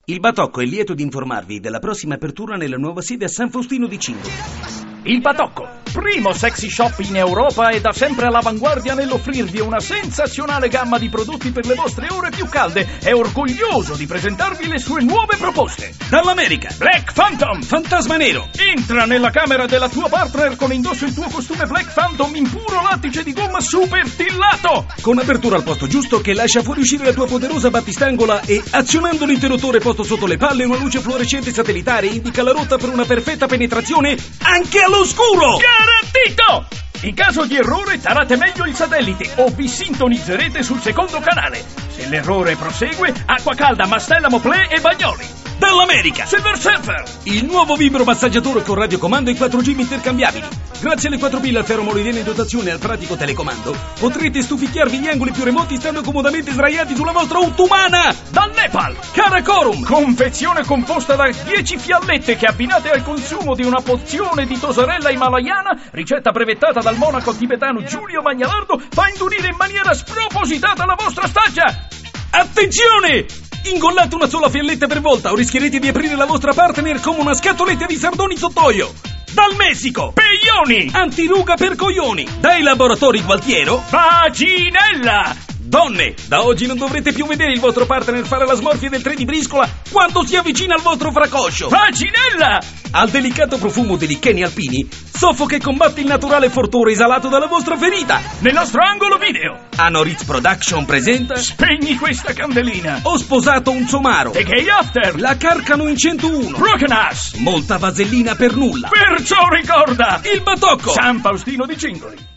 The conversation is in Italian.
Il Batocco è lieto di informarvi della prossima apertura nella nuova sede a San Faustino di Cingoli. Il Batocco, primo sexy shop in Europa e da sempre all'avanguardia nell'offrirvi una sensazionale gamma di prodotti per le vostre ore più calde, è orgoglioso di presentarvi le sue nuove proposte. Dall'America, Black Phantom, Fantasma Nero. Entra nella camera della tua partner con indosso il tuo costume Black Phantom in puro lattice di gomma super tillato. Con apertura al posto giusto che lascia fuoriuscire la tua poderosa battistangola e, azionando l'interruttore posto sotto le palle, una luce fluorescente satellitare indica la rotta per una perfetta penetrazione anche all'oscuro. Garantito! In caso di errore tarate meglio il satellite o vi sintonizzerete sul secondo canale. Se l'errore prosegue, acqua calda, Mastella Moplé e Bagnoli. Dall'America, Silver Surfer, il nuovo vibromassaggiatore con radiocomando e 4G intercambiabili. Grazie alle 4 pile al ferro molidiano in dotazione e al pratico telecomando, potrete stuficchiarvi gli angoli più remoti stando comodamente sdraiati sulla vostra ottomana. dal Nepal, Karakorum, confezione composta da 10 fiallette che abbinate al consumo di una pozione di tosarella himalayana, ricetta brevettata dal monaco tibetano Giulio Magnalardo, fa indurire in maniera spropositata la vostra staggia. attenzione! Ingollate una sola fialletta per volta o rischierete di aprire la vostra partner come una scatoletta di sardoni sott'olio. Dal Messico, Peglioni, antiruga per coglioni. Dai laboratori Gualtiero, Vaginella. donne, da oggi non dovrete più vedere il vostro partner fare la smorfia del tre di briscola quando si avvicina al vostro fracoscio. Vaginella. Al delicato profumo dei licheni alpini, soffoca e combatte il naturale fortore esalato dalla vostra ferita. Nel nostro angolo video, Anoritz Production presenta spegni questa candelina. Ho sposato un somaro, The Gay After, la carcano in 101, Broken Ass. molta vasellina per nulla. Perciò ricorda, Il Batocco! San Faustino di Cingoli.